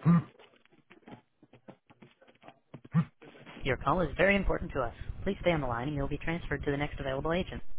Your call is very important to us. Please stay on the line and you'll be transferred to the next available agent.